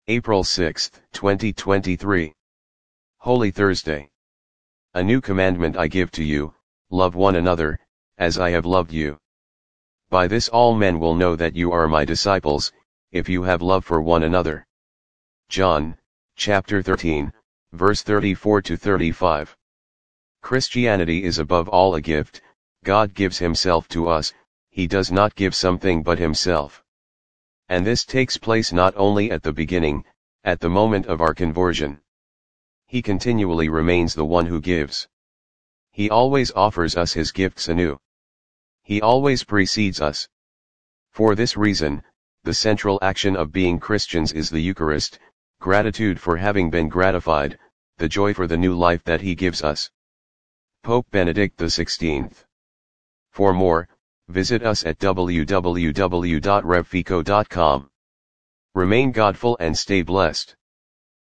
April 6, 2023. Holy Thursday. A new commandment I give to you, love one another, as I have loved you. By this all men will know that you are my disciples, if you have love for one another. John, chapter 13, verse 34 to 35. Christianity is above all a gift. God gives himself to us, he does not give something but himself. And this takes place not only at the beginning, at the moment of our conversion. He continually remains the one who gives. He always offers us his gifts anew. He always precedes us. For this reason, the central action of being Christians is the Eucharist, gratitude for having been gratified, the joy for the new life that he gives us. Pope Benedict XVI. For more, visit us at www.revfico.com. Remain Godful and stay blessed.